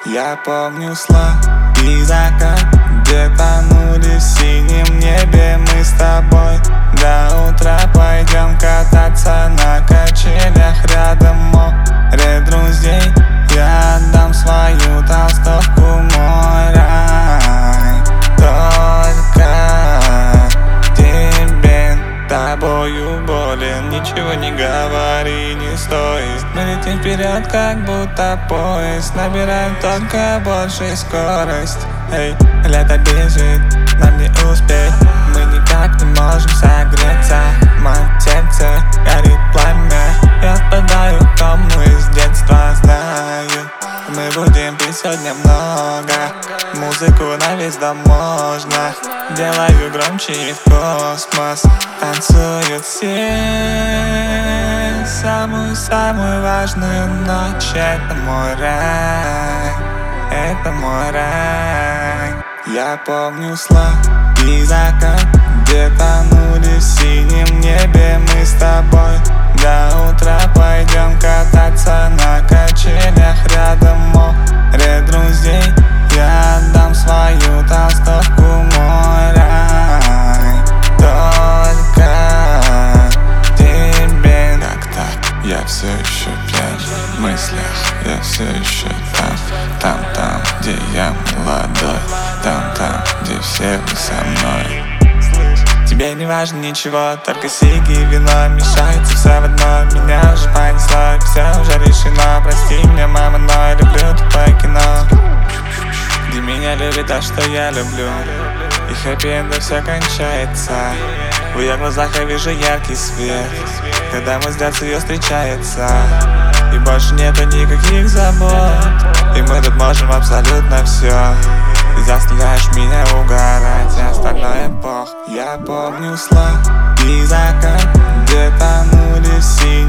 Я помню сладкий закат, где тонули в синем небе мы с тобой. До утра пойдем кататься на качелях рядом море друзей. Я отдам свою толстовку, мой рай, только тебе. Тобою болен, ничего не говори, не стоит. Мы летим вперед, как будто поезд, набираем только большей скорость. Эй, лето бежит, нам не успеть, мы никак не можем согреться. В моем сердце горит пламя, я впадаю в кому из детства. Знаю, мы будем пить сегодня много, музыку на весь дом можно. Делаю громче и в космос танцуют все. Самую-самую важную ночь, это мой рай, это мой рай. Я помню сладкий закат, где тонули в синем небе мы с тобой. До утра пойдем кататься на качелях рядом море друзей. Я отдам свою толстовку, мой рай, только тебе. Как так? Я все еще пьян в мыслях, я все еще там, где я молодой, там, где все вы со мной. Тебе не важно ничего, только сиги и вино, мешается все в одно. Меня уже понесло, все уже решено. Прости меня, мама, но я люблю тупое кино, где меня любит то, что я люблю, и хэппи-эндом все кончается. В ее глазах я вижу яркий свет, когда мы с детства встречается. И больше нету никаких забот, и мы тут можем абсолютно все. Ты заставляешь меня угорать, а остальное пох. Я помню сладкий закат, где тонули все